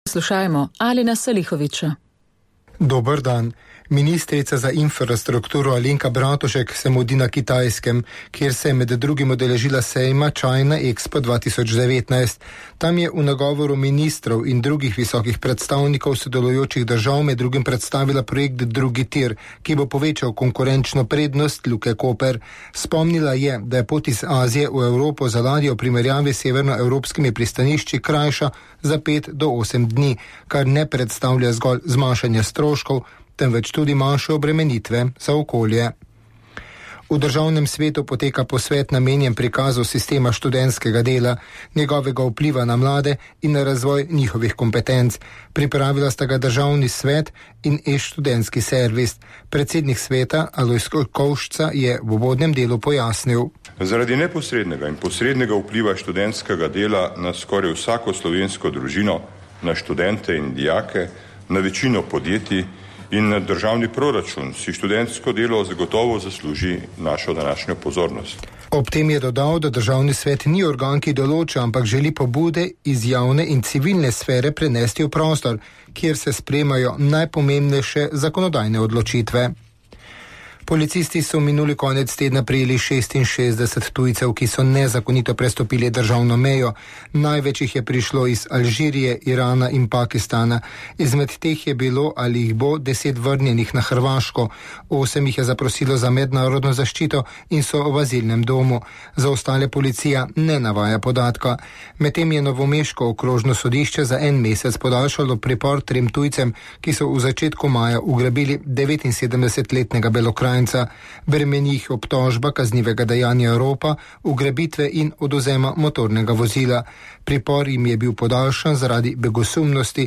Slušajmo Alina Salihoviča. Dober dan. Ministrica za infrastrukturo Alenka Bratušek se mudi na Kitajskem, kjer se je med drugim udeležila sejma China Expo 2019. Tam je v nagovoru ministrov in drugih visokih predstavnikov sodelujočih držav med drugim predstavila projekt Drugi tir, ki bo povečal konkurenčno prednost Luke Koper. Spomnila je, da je pot iz Azije v Evropo za ladjo v primerjavi s severnoevropskimi pristanišči krajša za 5 do 8 dni, kar ne predstavlja zgolj zmanjšanja stroškov, temveč tudi manjše obremenitve za okolje. V državnem svetu poteka posvet namenjen prikazu sistema študentskega dela, njegovega vpliva na mlade in na razvoj njihovih kompetenc. Pripravila sta ga državni svet in e-študentski servis. Predsednik sveta Alojz Kovšca je v uvodnem delu pojasnil. Zaradi neposrednega in posrednega vpliva študentskega dela na skoraj vsako slovensko družino, na študente in dijake, na večino podjetij in na državni proračun si študentsko delo zagotovo zasluži našo današnjo pozornost. Ob tem je dodal, da državni svet ni organ, ki določa, ampak želi pobude iz javne in civilne sfere prenesti v prostor, kjer se sprejemajo najpomembnejše zakonodajne odločitve. Policisti so minuli konec tedna prijeli 66 tujcev, ki so nezakonito prestopili državno mejo. Največ jih je prišlo iz Alžirije, Irana in Pakistana. Izmed teh je bilo ali jih bo 10 vrnjenih na Hrvaško. 8 jih je zaprosilo za mednarodno zaščito in so v azilnem domu. Za ostale policija ne navaja podatka. Medtem je novomeško okrožno sodišče za 1 mesec podaljšalo pripor 3 tujcem, ki so v začetku maja ugrabili 79-letnega Belokrajnca. Bremeni jih obtožba kaznivega dejanja ropa, ugrabitve in odvzema motornega vozila. Pripor jim je bil podaljšan zaradi begosumnosti